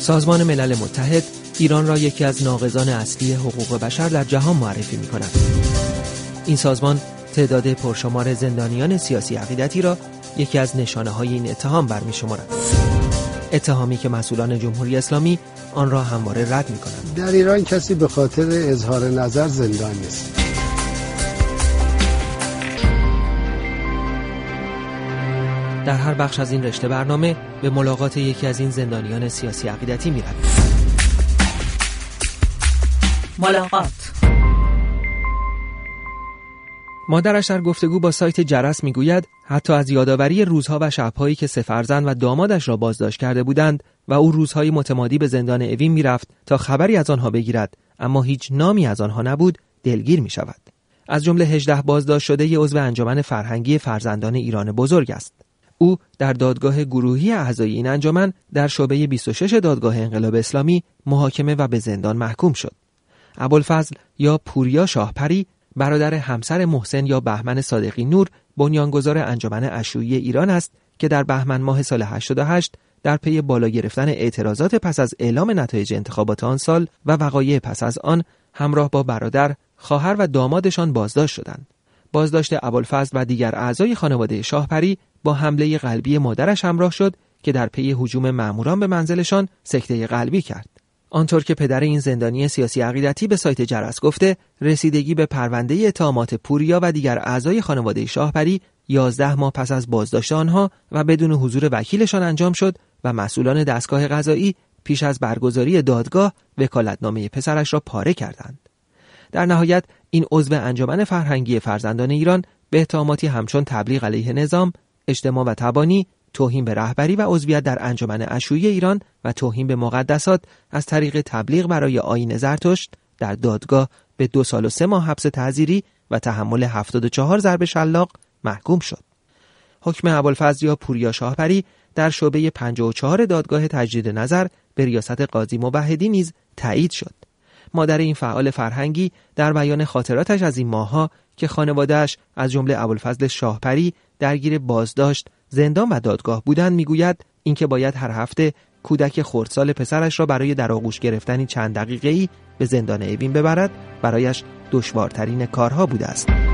سازمان ملل متحد ایران را یکی از ناقضان اصلی حقوق بشر در جهان معرفی می‌کند. این سازمان تعداد پرشمار زندانیان سیاسی عقیدتی را یکی از نشانه‌های این اتهام برمی‌شمارد. اتهامی که مسئولان جمهوری اسلامی آن را همواره رد می‌کنند. در ایران کسی به خاطر اظهار نظر زندان نیست. در هر بخش از این رشته برنامه به ملاقات یکی از این زندانیان سیاسی عقیدتی می‌رویم. ملاقات. مادرش در گفتگو با سایت جرس میگوید حتی از یادآوری روزها و شب‌هایی که 3 فرزند و دامادش را بازداشت کرده بودند و او روزهای متمادی به زندان اوین میرفت تا خبری از آنها بگیرد، اما هیچ نامی از آنها نبود، دلگیر می شود. از جمله 18 بازداشت شده عضو انجمن فرهنگی فرزندان ایران بزرگ است. او در دادگاه گروهی اعضای این انجمن در شعبه 26 دادگاه انقلاب اسلامی محاکمه و به زندان محکوم شد. ابوالفضل یا پوریا شاهپری برادر همسر محسن یا بهمن صادقی نور بنیانگذار انجمن عشویی ایران است که در بهمن ماه سال 88 در پی بالا گرفتن اعتراضات پس از اعلام نتایج انتخابات آن سال و وقایع پس از آن همراه با برادر، خواهر و دامادشان بازداشت شدند. بازداشت ابوالفضل و دیگر اعضای خانواده شاهپری با حمله قلبی مادرش همراه شد که در پی هجوم ماموران به منزلشان سکته قلبی کرد. آنطور که پدر این زندانی سیاسی عقیدتی به سایت جرس گفته، رسیدگی به پرونده اتهامات پوریا و دیگر اعضای خانواده شاهپری 11 ماه پس از بازداشت آنها و بدون حضور وکیلشان انجام شد و مسئولان دستگاه قضایی پیش از برگزاری دادگاه وکالتنامه پسرش را پاره کردند. در نهایت این عضو انجمن فرهنگی فرزندان ایران به اتهاماتی همچون تبلیغ علیه نظام، اجتماع و تبانی، توهین به رهبری و عضویت در انجمن عشویی ایران و توهین به مقدسات از طریق تبلیغ برای آیین زرتشت در دادگاه به 2 سال و 3 ماه حبس تعزیری و تحمل 74 ضرب شلاق محکوم شد. حکم ابوالفضل یا پوریا شاهپری در شعبه 54 دادگاه تجدید نظر به ریاست قاضی موحدی نیز تایید شد. مادر این فعال فرهنگی در بیان خاطراتش از این ماه‌ها که خانواده‌اش از جمله ابوالفضل شاهپری درگیر بازداشت، زندان و دادگاه بودند میگوید اینکه باید هر هفته کودک خردسال پسرش را برای در آغوش گرفتنی چند دقیقه‌ای به زندان اوین ببرد برایش دشوارترین کارها بوده است.